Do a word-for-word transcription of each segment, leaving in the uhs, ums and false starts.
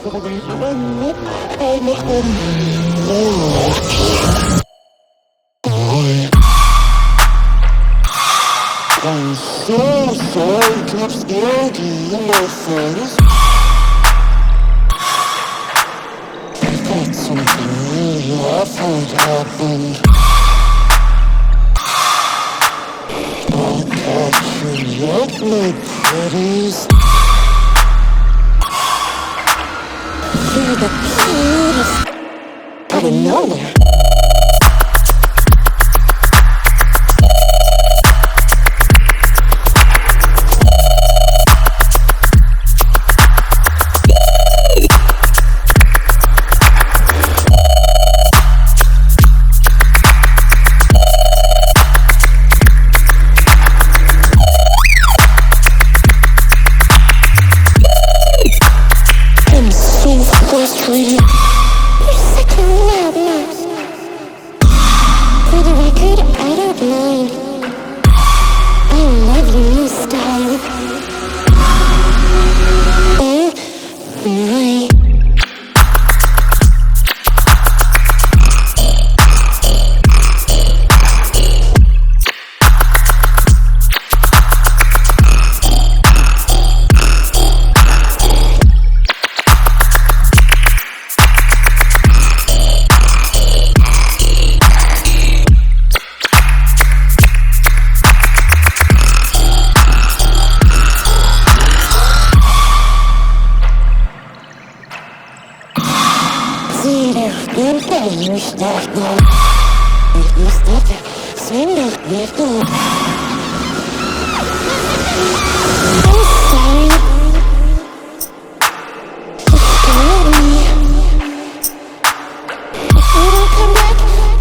I'm so sorry, keep scaring my friends. But something really awful happened. I'll catch you up, my pretties. You're the cutest out of nowhere. Frustrated. You're such a loud mouse. For the record, I don't mind. I love your new style. Oh my. Den Fällen starten. Ich muss das Swindel nicht tun. I'm sorry. You scared me. If you don't come back,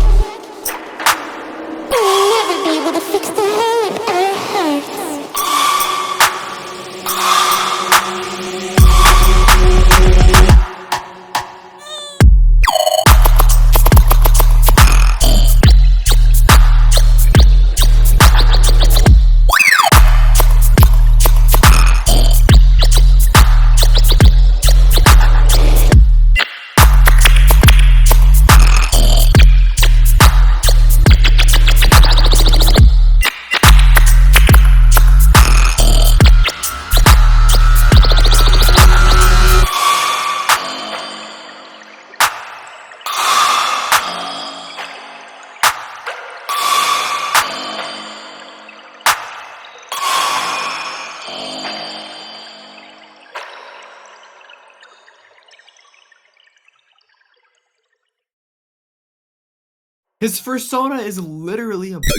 we'll never be able to fix the hole in our hearts. His persona is literally a